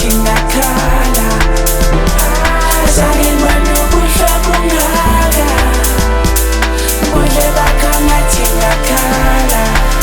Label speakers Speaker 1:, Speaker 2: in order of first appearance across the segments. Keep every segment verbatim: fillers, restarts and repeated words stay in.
Speaker 1: ngathi ngakhala azange banokuhlwa kungaka bonke bakha ngathi ngakhala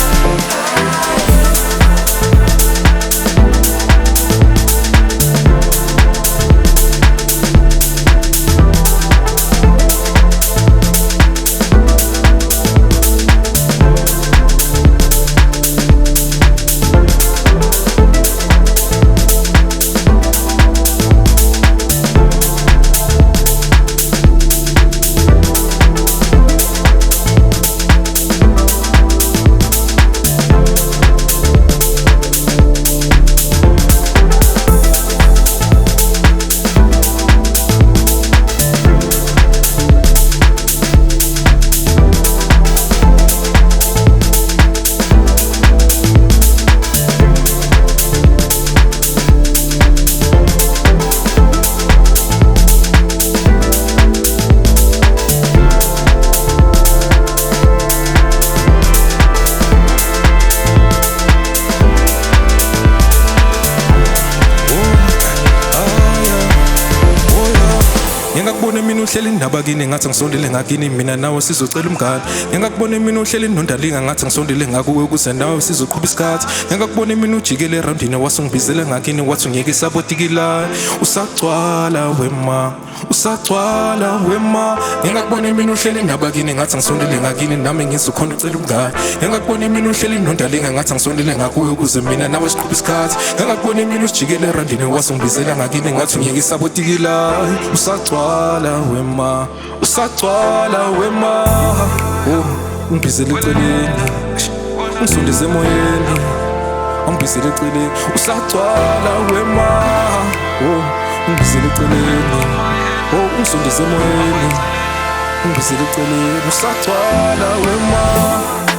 Speaker 2: Ngiyakubona mina uhleli indaba kini ngathi ngisondele ngakini mina nawe sizocela umngane ngiyakubona mina uhleli nondalinga ngathi ngisondele ngakuwe ukuze nawe sizoqhubha isikhathi ngiyakubona mina ujikele roundini wasungibizela ngakini wathi ungeke isabotikila usagcwala wema usagcwala wema ngiyakubona mina uhleli indaba kini ngathi ngisondele ngakini nami ngizokhona ucela umngane ngiyakubona mina uhleli nondalinga ngathi ngisondele ngakuwe ukuze mina nawe siqhubha isikhathi ngiyakubona mina ujikele roundini wasungibizela ngakini ngathi ungeke isabotikila usagcwala Usagcwala wema, usagcwala wema Oh, ungibizele eceleni Ungisondeze emoyeni Ungibizele eceleni Usagcwala wema Oh, ungibizele eceleni Oh, ungisondeze emoyeni Ungibizele eceleni Usagcwala wema